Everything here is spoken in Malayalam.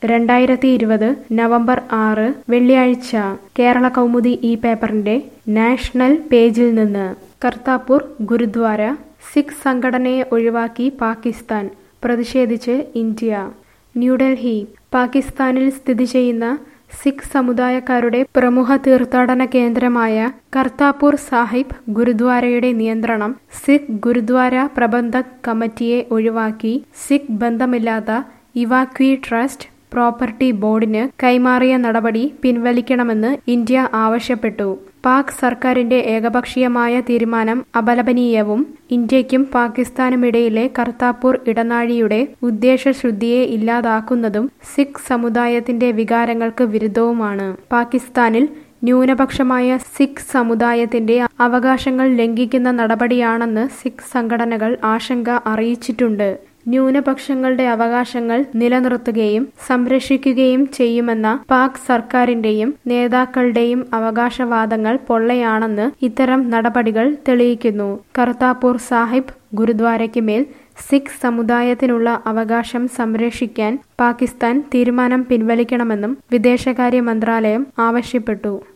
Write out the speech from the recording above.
2020 നവംബർ 6 വെള്ളിയാഴ്ച കേരള കൗമുദി ഈ പേപ്പറിന്റെ നാഷണൽ പേജിൽ നിന്ന് കർത്താപൂർ ഗുരുദ്വാര സിഖ് സംഘടനയെ ഒഴിവാക്കി പാകിസ്ഥാൻ പ്രതിഷേധിച്ച് ഇന്ത്യ. ന്യൂഡൽഹി. പാകിസ്ഥാനിൽ സ്ഥിതി ചെയ്യുന്ന സിഖ് സമുദായക്കാരുടെ പ്രമുഖ തീർത്ഥാടന കേന്ദ്രമായ കർത്താപൂർ സാഹിബ് ഗുരുദ്വാരയുടെ നിയന്ത്രണം സിഖ് ഗുരുദ്വാര പ്രബന്ധക് കമ്മിറ്റിയെ ഒഴിവാക്കി സിഖ് ബന്ധമില്ലാത്ത ഇവാക്വി ട്രസ്റ്റ് പ്രോപ്പർട്ടി ബോർഡിന് കൈമാറിയ നടപടി പിൻവലിക്കണമെന്ന് ഇന്ത്യ ആവശ്യപ്പെട്ടു. പാക് സർക്കാരിന്റെ ഏകപക്ഷീയമായ തീരുമാനം അപലപനീയവും ഇന്ത്യയ്ക്കും പാകിസ്ഥാനുമിടയിലെ കർത്താപൂർ ഇടനാഴിയുടെ ഉദ്ദേശശുദ്ധിയെ ഇല്ലാതാക്കുന്നതും സിഖ് സമുദായത്തിന്റെ വികാരങ്ങൾക്ക് വിരുദ്ധവുമാണ്. പാകിസ്ഥാനിൽ ന്യൂനപക്ഷമായ സിഖ് സമുദായത്തിന്റെ അവകാശങ്ങൾ ലംഘിക്കുന്ന നടപടിയാണെന്ന് സിഖ് സംഘടനകൾ ആശങ്ക അറിയിച്ചിട്ടുണ്ട്. ന്യൂനപക്ഷങ്ങളുടെ അവകാശങ്ങൾ നിലനിർത്തുകയും സംരക്ഷിക്കുകയും ചെയ്യുമെന്ന പാക് സർക്കാരിന്റെയും നേതാക്കളുടെയും അവകാശവാദങ്ങൾ പൊള്ളയാണെന്ന് ഇത്തരം നടപടികൾ തെളിയിക്കുന്നു. കർത്താപൂർ സാഹിബ് ഗുരുദ്വാരയ്ക്ക് മേൽ സിഖ് സമുദായത്തിനുള്ള അവകാശം സംരക്ഷിക്കാൻ പാകിസ്ഥാൻ തീരുമാനം പിൻവലിക്കണമെന്നും വിദേശകാര്യ മന്ത്രാലയം ആവശ്യപ്പെട്ടു.